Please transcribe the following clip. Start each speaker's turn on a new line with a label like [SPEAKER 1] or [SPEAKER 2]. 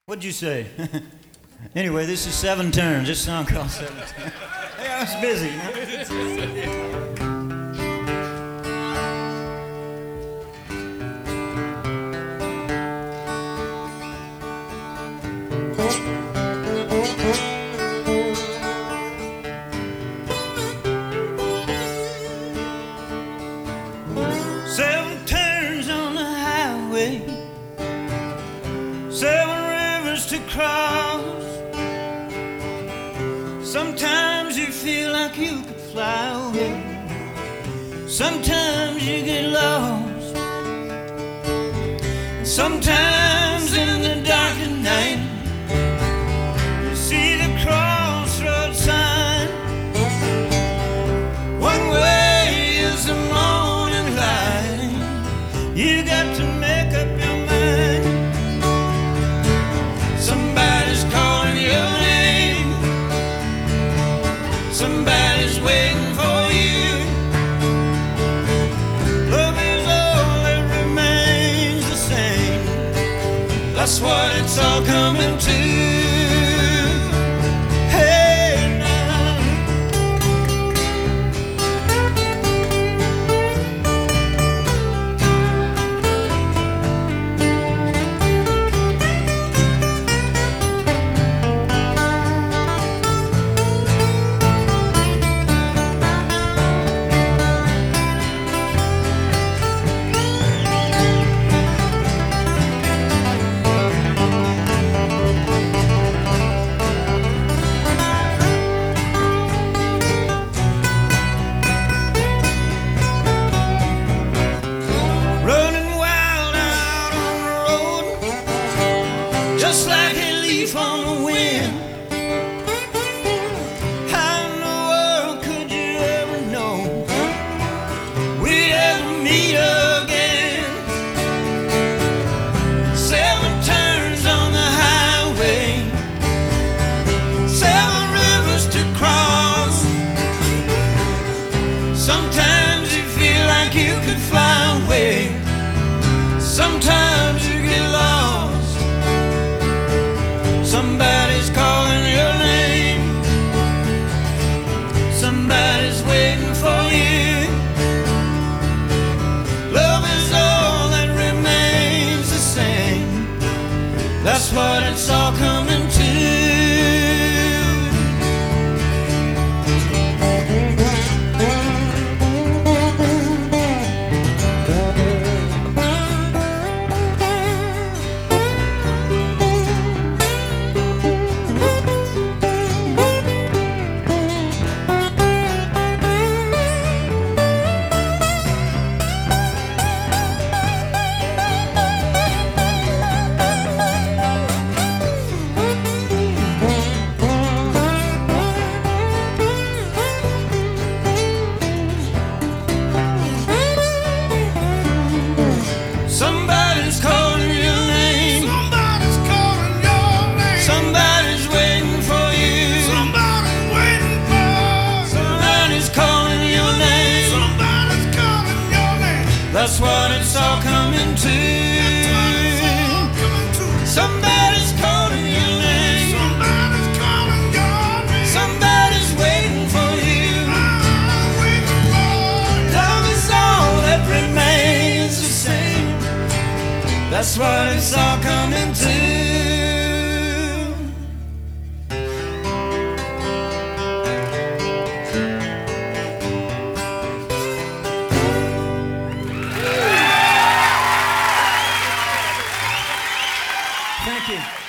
[SPEAKER 1] What'd you say? Anyway, this is Seven Turns. This song called Seven Turns. Hey, I was busy. Seven turns on the highway, seven rivers to cross. Sometimes you feel like you could fly away, sometimes you get lost, and sometimes in the dark of night you see the crossroad sign. One way is the morning light, you got to make up your mind. Somebody's calling your name, somebody's waiting for you. Love is all that remains the same, that's what it's all coming to. Just like a leaf on the wind, how in the world could you ever know we'd ever meet again? Seven turns on the highway, seven rivers to cross. Sometimes you feel like you could fly away, sometimes you get lost. Somebody's calling your name, somebody's waiting for you. Love is all that remains the same, that's what it's all coming to. Somebody's calling your name, somebody's calling your name, somebody's waiting for you, somebody's waiting for, somebody's calling your name, somebody's calling your name, that's what it's all coming to. Somebody's calling your name, somebody's calling your name, somebody's waiting for you, love is all that remains the same, that's what it's all coming to. Thank you.